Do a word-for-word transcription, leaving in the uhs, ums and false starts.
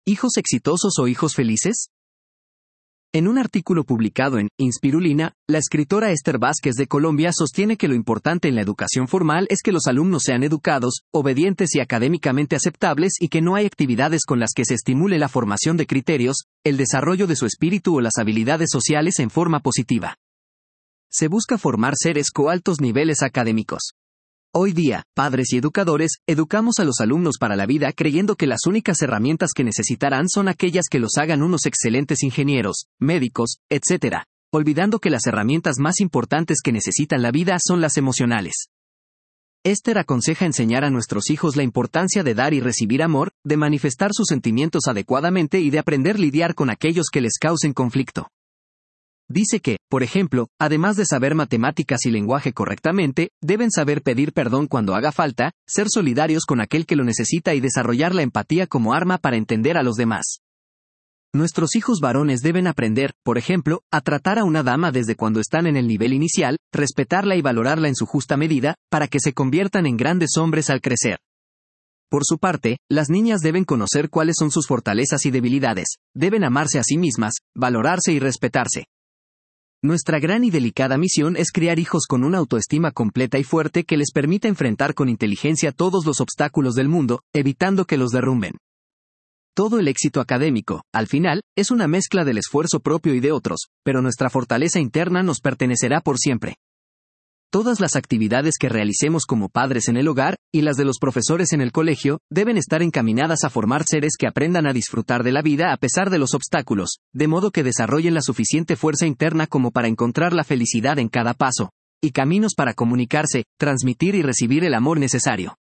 ¿Hijos exitosos o hijos felices? En un artículo publicado en Inspirulina, la escritora Esther Vázquez de Colombia sostiene que lo importante en la educación formal es que los alumnos sean educados, obedientes y académicamente aceptables y que no hay actividades con las que se estimule la formación de criterios, el desarrollo de su espíritu o las habilidades sociales en forma positiva. Se busca formar seres con altos niveles académicos. Hoy día, padres y educadores, educamos a los alumnos para la vida creyendo que las únicas herramientas que necesitarán son aquellas que los hagan unos excelentes ingenieros, médicos, etcétera, olvidando que las herramientas más importantes que necesitan la vida son las emocionales. Esther aconseja enseñar a nuestros hijos la importancia de dar y recibir amor, de manifestar sus sentimientos adecuadamente y de aprender a lidiar con aquellos que les causen conflicto. Dice que, por ejemplo, además de saber matemáticas y lenguaje correctamente, deben saber pedir perdón cuando haga falta, ser solidarios con aquel que lo necesita y desarrollar la empatía como arma para entender a los demás. Nuestros hijos varones deben aprender, por ejemplo, a tratar a una dama desde cuando están en el nivel inicial, respetarla y valorarla en su justa medida, para que se conviertan en grandes hombres al crecer. Por su parte, las niñas deben conocer cuáles son sus fortalezas y debilidades, deben amarse a sí mismas, valorarse y respetarse. Nuestra gran y delicada misión es criar hijos con una autoestima completa y fuerte que les permita enfrentar con inteligencia todos los obstáculos del mundo, evitando que los derrumben. Todo el éxito académico, al final, es una mezcla del esfuerzo propio y de otros, pero nuestra fortaleza interna nos pertenecerá por siempre. Todas las actividades que realicemos como padres en el hogar, y las de los profesores en el colegio, deben estar encaminadas a formar seres que aprendan a disfrutar de la vida a pesar de los obstáculos, de modo que desarrollen la suficiente fuerza interna como para encontrar la felicidad en cada paso, y caminos para comunicarse, transmitir y recibir el amor necesario.